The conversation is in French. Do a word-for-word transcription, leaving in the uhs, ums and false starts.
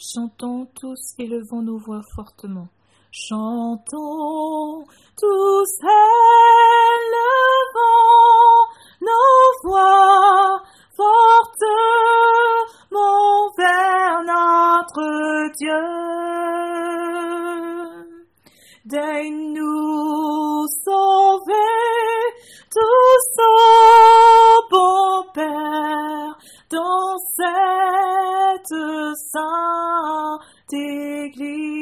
Chantons tous, élevons nos voix fortement. Chantons tous, élevons nos voix fortement vers notre Dieu. Daigne-nous sauver tous, ô bon Père, dans cette sainte Église.